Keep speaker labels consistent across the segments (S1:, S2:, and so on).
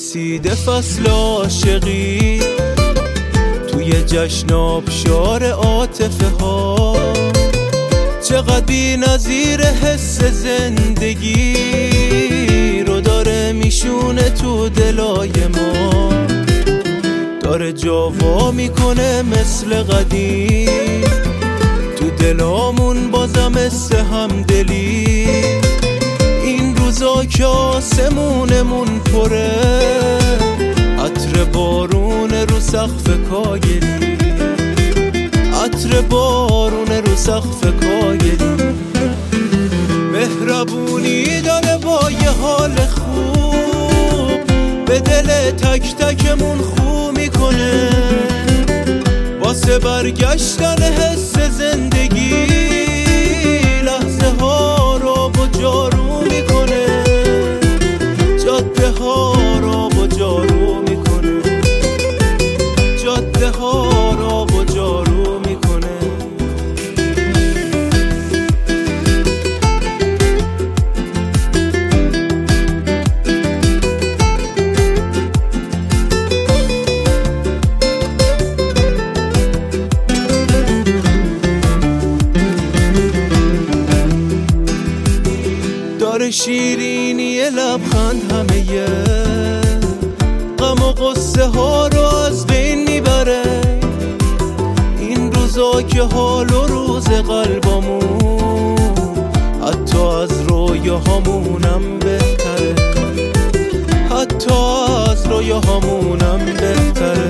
S1: رسیده فصل عاشقی، توی جشن آبشار عاطفه ها، چقدر بی نظیر حس زندگی رو داره میشونه تو دلای ما، داره جاوا میکنه مثل قدیم تو دلامون بازم مثل همدلی. این روزا که آسمونمون پره عطر بارون رو سقف کاگلی، عطر بارون رو سقف کاگلی. مهربونی داره با یه حال خوب، به دل تک تکمون خو میکنه، واسه برگشتن حس زندگی لحظه ها رو با جارو میکنه، جاده ها رو با جارو میکنه، جاده ها رو با جارو میکنه. داره شیرینی لبخند همه یه غم و قصه ها رو از بین میبره. این روزا که حال و روز قلبمون حتی از رویاهامونم بهتره، حتی از رویاهامونم بهتره.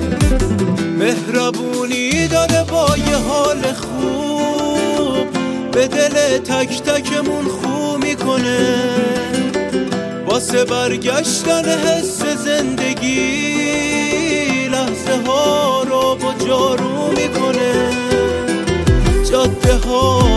S1: مهربونی داره با یه حال خوب، به دل تک تکمون خو میکنه، واسه برگشتن حس زندگی لحظه ها رو با جارو میکنه، جاده ها